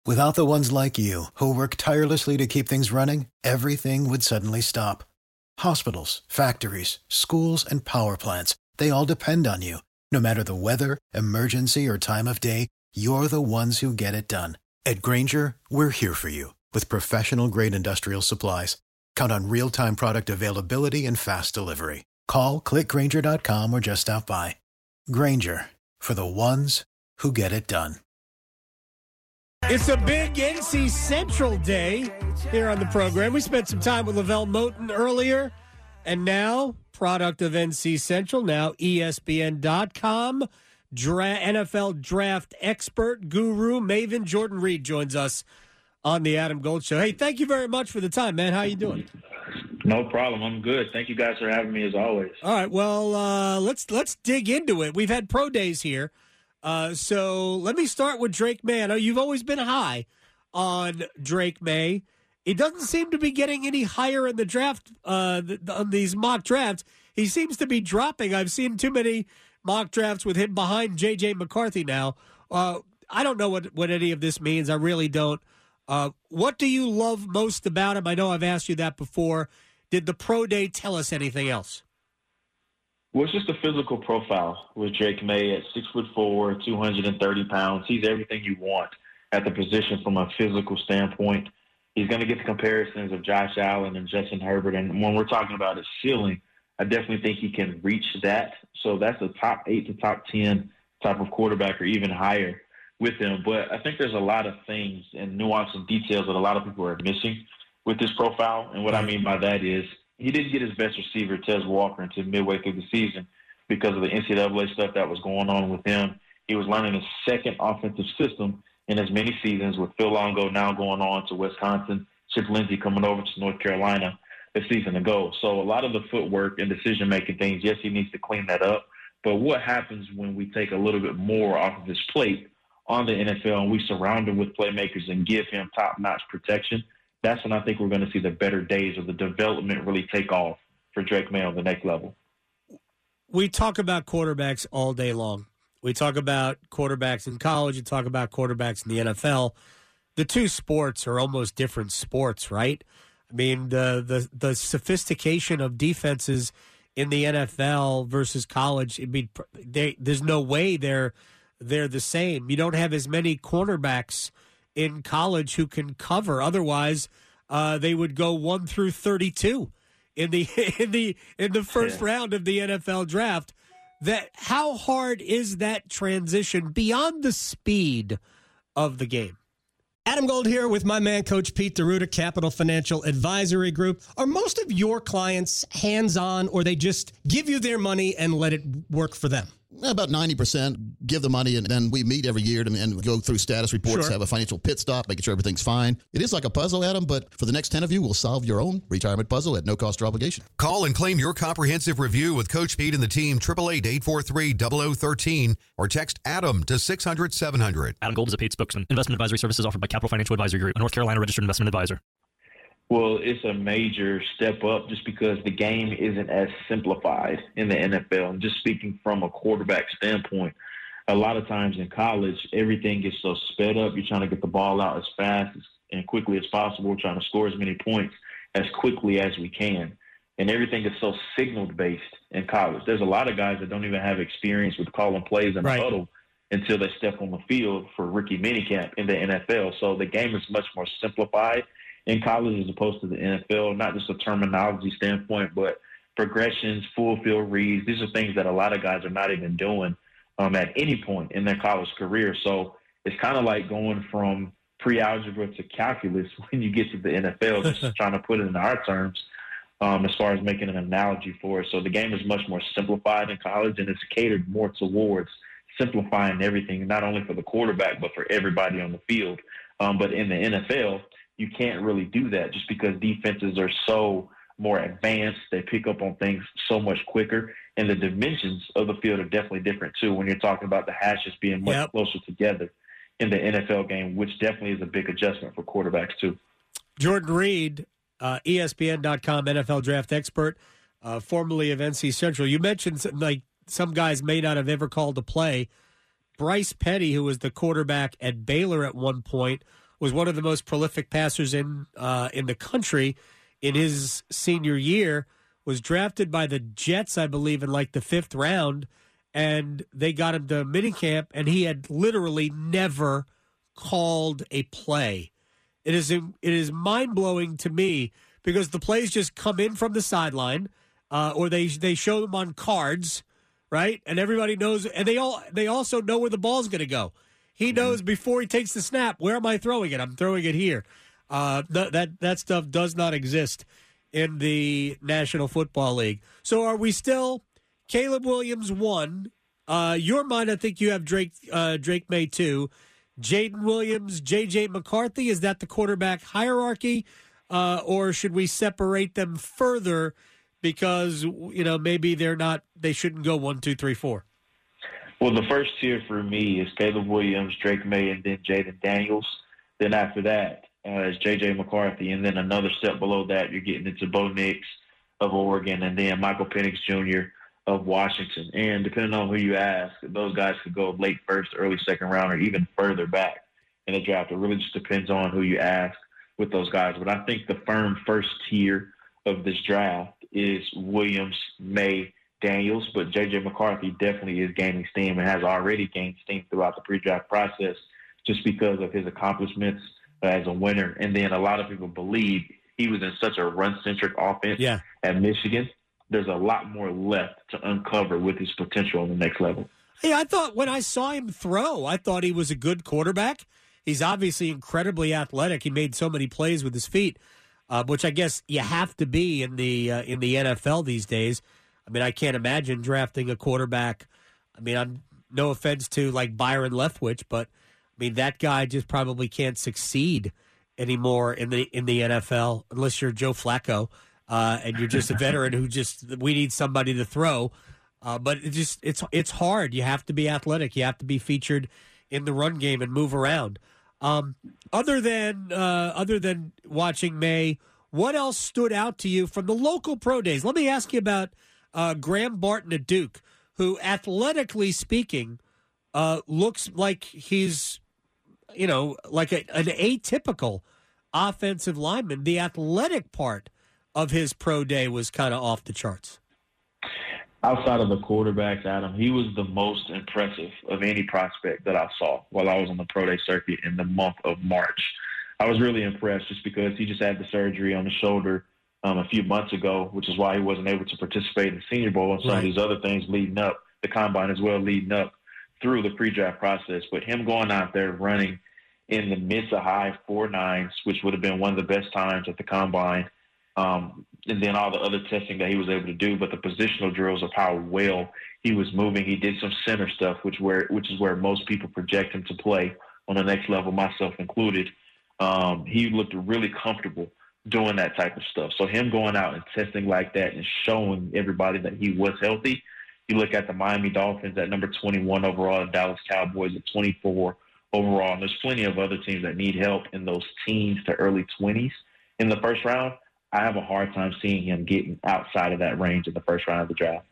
Without the ones like you, who work tirelessly to keep things running, everything would suddenly stop. Hospitals, factories, schools, and power plants, they all depend on you. No matter the weather, emergency, or time of day, you're the ones who get it done. At Grainger, we're here for you with professional-grade industrial supplies. Count on real-time product availability and fast delivery. Call, clickgrainger.com, or just stop by. Grainger, for the ones who get it done. It's a big NC Central day here on the program. We spent some time with Lavelle Moton earlier, and now, product of NC Central, now ESPN.com, NFL draft expert, guru, maven, Jordan Reed joins us on the Adam Gold Show. Hey, thank you very much for the time, man. How you doing? No problem. I'm good. Thank you guys for having me as always. All right. Well, let's dig into it. We've had pro days here. So let me start with Drake Maye. I know you've always been high on Drake Maye. It doesn't seem to be getting any higher in the draft, on these mock drafts. He seems to be dropping. I've seen too many mock drafts with him behind J.J. McCarthy now. I don't know what any of this means. I really don't. What do you love most about him? I know I've asked you that before. Did the pro day tell us anything else? Well, it's just a physical profile with Drake Maye at 6'4", 230 pounds. He's everything you want at the position from a physical standpoint. He's going to get the comparisons of Josh Allen and Justin Herbert. And when we're talking about his ceiling, I definitely think he can reach that. So that's a top 8 to top 10 type of quarterback or even higher with him. But I think there's a lot of things and nuance and details that a lot of people are missing with this profile. And what I mean by that is he didn't get his best receiver, Tez Walker, until midway through the season because of the NCAA stuff that was going on with him. He was learning a second offensive system in as many seasons, with Phil Longo now going on to Wisconsin, Chip Lindsey coming over to North Carolina a season ago. So a lot of the footwork and decision-making things, yes, he needs to clean that up. But what happens when we take a little bit more off of his plate on the NFL and we surround him with playmakers and give him top-notch protection? That's when I think we're going to see the better days of the development really take off for Drake Maye on the next level. We talk about quarterbacks all day long. We talk about quarterbacks in college. You talk about quarterbacks in the NFL. The two sports are almost different sports, right? I mean, the sophistication of defenses in the NFL versus college, there's no way they're the same. You don't have as many cornerbacks in college who can cover. Otherwise, they would go 1 through 32 in the first round of the NFL draft. How hard is that transition beyond the speed of the game? Adam Gold here with my man, Coach Pete D'Arruda, Capital Financial Advisory Group. Are most of your clients hands-on, or they just give you their money and let it work for them? About 90% give the money, and then we meet every year and go through status reports, have a financial pit stop, making sure everything's fine. It is like a puzzle, Adam, but for the next 10 of you, we'll solve your own retirement puzzle at no cost or obligation. Call and claim your comprehensive review with Coach Pete and the team, 888-843-0013, or text ADAM to 600-700. Adam Gold is a paid spokesman. Investment advisory services offered by Capital Financial Advisory Group, a North Carolina registered investment advisor. Well, it's a major step up just because the game isn't as simplified in the NFL. And just speaking from a quarterback standpoint, a lot of times in college, everything gets so sped up. You're trying to get the ball out as fast and quickly as possible, trying to score as many points as quickly as we can. And everything is so signal-based in college. There's a lot of guys that don't even have experience with calling plays in a huddle until they step on the field for rookie minicamp in the NFL. So the game is much more simplified in college as opposed to the NFL, not just a terminology standpoint, but progressions, full field reads. These are things that a lot of guys are not even doing at any point in their college career. So it's kind of like going from pre-algebra to calculus when you get to the NFL, just trying to put it in our terms as far as making an analogy for it. So the game is much more simplified in college, and it's catered more towards simplifying everything, not only for the quarterback, but for everybody on the field. But in the NFL, you can't really do that just because defenses are so more advanced. They pick up on things so much quicker, and the dimensions of the field are definitely different too when you're talking about the hashes being much closer together in the NFL game, which definitely is a big adjustment for quarterbacks too. Jordan Reed, ESPN.com NFL draft expert, formerly of NC Central. You mentioned like some guys may not have ever called a play. Bryce Petty, who was the quarterback at Baylor at one point, was one of the most prolific passers in the country in his senior year, was drafted by the Jets, I believe, in like the 5th round, and they got him to minicamp, and he had literally never called a play. It is mind-blowing to me because the plays just come in from the sideline, or they show them on cards, right? And everybody knows, and they also know where the ball's going to go. He knows before he takes the snap, where am I throwing it? I'm throwing it here. That stuff does not exist in the National Football League. So are we still Caleb Williams 1? Your mind, I think you have Drake May 2. Jaden Williams, J.J. McCarthy, is that the quarterback hierarchy? Or should we separate them further because, maybe they shouldn't go 1, 2, 3, 4? Well, the first tier for me is Caleb Williams, Drake May, and then Jaden Daniels. Then after that is J.J. McCarthy. And then another step below that, you're getting into Bo Nix of Oregon and then Michael Penix Jr. of Washington. And depending on who you ask, those guys could go late first, early second round, or even further back in the draft. It really just depends on who you ask with those guys. But I think the firm first tier of this draft is Williams, May, Daniels, but J.J. McCarthy definitely is gaining steam and has already gained steam throughout the pre-draft process just because of his accomplishments as a winner. And then a lot of people believe he was in such a run-centric offense at Michigan. There's a lot more left to uncover with his potential on the next level. Hey, I thought when I saw him throw, I thought he was a good quarterback. He's obviously incredibly athletic. He made so many plays with his feet, which I guess you have to be in the NFL these days. I mean, I can't imagine drafting a quarterback. I mean, I'm no offense to like Byron Leftwich, but I mean that guy just probably can't succeed anymore in the NFL unless you're Joe Flacco and you're just a veteran who we need somebody to throw. But it's hard. You have to be athletic. You have to be featured in the run game and move around. Other than watching May, what else stood out to you from the local pro days? Let me ask you about Graham Barton at Duke, who athletically speaking looks like he's, like an atypical offensive lineman. The athletic part of his pro day was kind of off the charts. Outside of the quarterbacks, Adam, he was the most impressive of any prospect that I saw while I was on the pro day circuit in the month of March. I was really impressed just because he just had the surgery on the shoulder a few months ago, which is why he wasn't able to participate in the Senior Bowl and some of these other things leading up, the combine as well, leading up through the pre-draft process. But him going out there running in the mid to high 4.9s, which would have been one of the best times at the combine, and then all the other testing that he was able to do, but the positional drills of how well he was moving. He did some center stuff, which is where most people project him to play on the next level, myself included. He looked really comfortable doing that type of stuff. So him going out and testing like that and showing everybody that he was healthy. You look at the Miami Dolphins at number 21 overall, and Dallas Cowboys at 24 overall. And there's plenty of other teams that need help in those teens to early 20s in the first round. I have a hard time seeing him getting outside of that range in the first round of the draft.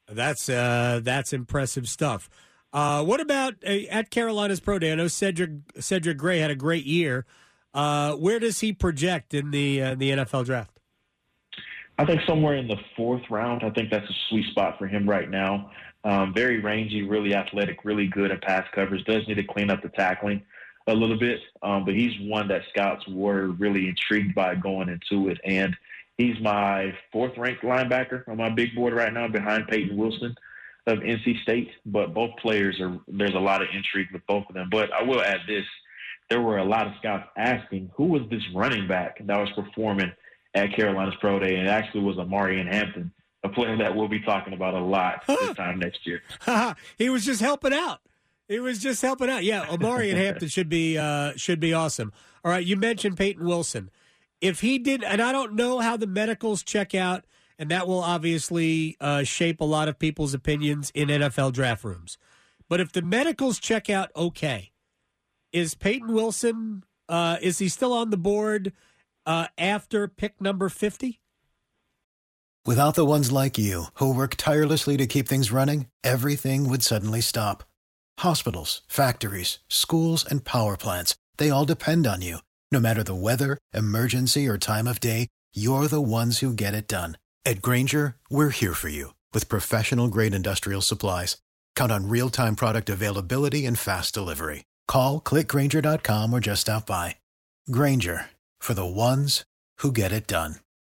That's impressive stuff. What about at Carolina's Pro Day? I know Cedric Gray had a great year. Where does he project in the NFL draft? I think somewhere in the 4th round. I think that's a sweet spot for him right now. Very rangy, really athletic, really good at pass coverage. Does need to clean up the tackling a little bit, but he's one that scouts were really intrigued by going into it. And he's my 4th-ranked linebacker on my big board right now behind Peyton Wilson of NC State. But both players there's a lot of intrigue with both of them. But I will add this. There were a lot of scouts asking who was this running back that was performing at Carolina's Pro Day, and it actually was Amarian Hampton, a player that we'll be talking about a lot this time next year. He was just helping out. Yeah, Amarian Hampton should be awesome. All right, you mentioned Peyton Wilson. If he did, and I don't know how the medicals check out, and that will obviously shape a lot of people's opinions in NFL draft rooms. But if the medicals check out okay, is Peyton Wilson, is he still on the board after pick number 50? Without the ones like you, who work tirelessly to keep things running, everything would suddenly stop. Hospitals, factories, schools, and power plants, They all depend on you. No matter the weather, emergency, or time of day, you're the ones who get it done. At Grainger, we're here for you with professional-grade industrial supplies. Count on real-time product availability and fast delivery. Call, clickgrainger.com, or just stop by. Grainger, for the ones who get it done.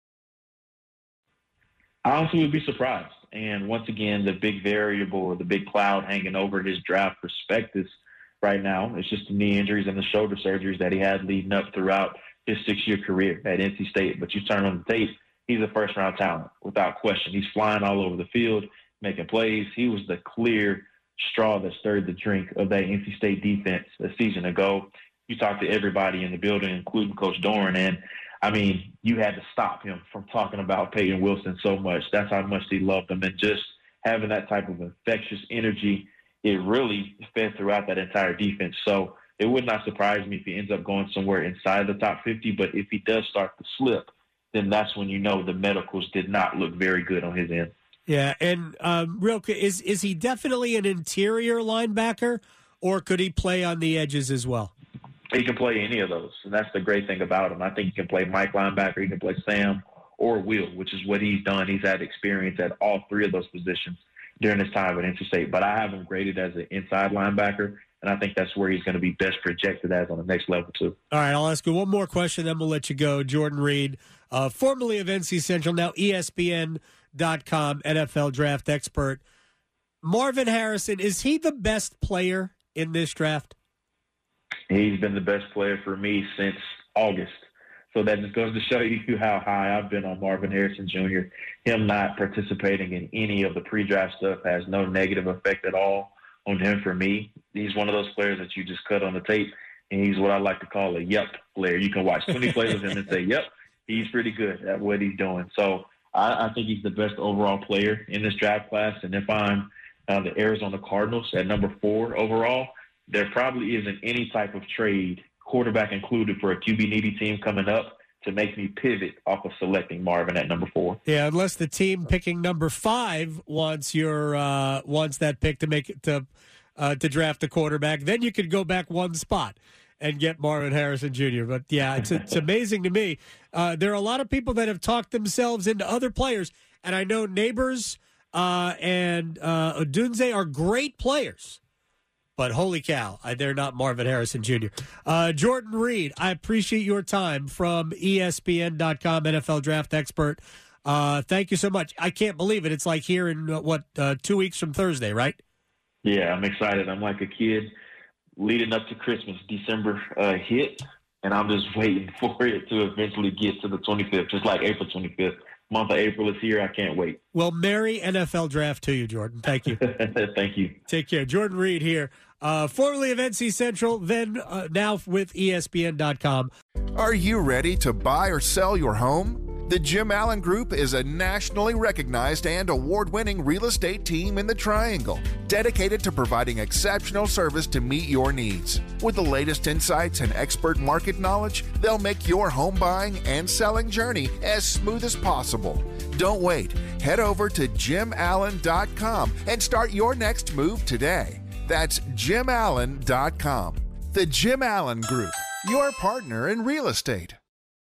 I honestly would be surprised. And once again, the big variable or the big cloud hanging over his draft prospectus right now is just the knee injuries and the shoulder surgeries that he had leading up throughout his 6-year career at NC State. But you turn on the tape, he's a first-round talent without question. He's flying all over the field, making plays. He was the clear straw that stirred the drink of that NC State defense a season ago. You talk to everybody in the building, including Coach Doeren, and I mean, you had to stop him from talking about Peyton Wilson so much. That's how much he loved him. And just having that type of infectious energy, it really fed throughout that entire defense. So it would not surprise me if he ends up going somewhere inside the top 50. But if he does start to slip, then that's when you know the medicals did not look very good on his end. Yeah, and real quick, is he definitely an interior linebacker, or could he play on the edges as well? He can play any of those, and that's the great thing about him. I think he can play Mike linebacker, he can play Sam or Will, which is what he's done. He's had experience at all three of those positions during his time at NC State. But I have him graded as an inside linebacker, and I think that's where he's going to be best projected as on the next level too. All right, I'll ask you one more question, then we'll let you go. Jordan Reed, formerly of NC Central, now ESPN.com NFL draft expert. Marvin Harrison, is he the best player in this draft? He's been the best player for me since August. So that just goes to show you how high I've been on Marvin Harrison Jr. Him not participating in any of the pre-draft stuff has no negative effect at all on him for me. He's one of those players that you just cut on the tape, and he's what I like to call a yep player. You can watch 20 plays of him and say, yep, he's pretty good at what he's doing. So I think he's the best overall player in this draft class. And if I'm the Arizona Cardinals at number 4 overall, there probably isn't any type of trade, quarterback included, for a QB-needy team coming up to make me pivot off of selecting Marvin at number 4. Yeah, unless the team picking number 5 wants that pick to make it to draft a quarterback, then you could go back one spot and get Marvin Harrison Jr. But yeah, it's amazing to me. There are a lot of people that have talked themselves into other players, and I know Neighbors and Odunze are great players. But holy cow, they're not Marvin Harrison Jr. Jordan Reed, I appreciate your time from ESPN.com, NFL draft expert. Thank you so much. I can't believe it. It's like here in, 2 weeks from Thursday, right? Yeah, I'm excited. I'm like a kid leading up to Christmas. December hit, and I'm just waiting for it to eventually get to the 25th, just like April 25th. Month of April is here. I can't wait. Well, merry NFL draft to you, Jordan. Thank you. Thank you. Take care. Jordan Reed here, formerly of NC Central, then now with ESPN.com. Are you ready to buy or sell your home? The Jim Allen Group is a nationally recognized and award-winning real estate team in the Triangle, dedicated to providing exceptional service to meet your needs. With the latest insights and expert market knowledge, they'll make your home buying and selling journey as smooth as possible. Don't wait. Head over to JimAllen.com and start your next move today. That's JimAllen.com. The Jim Allen Group, your partner in real estate.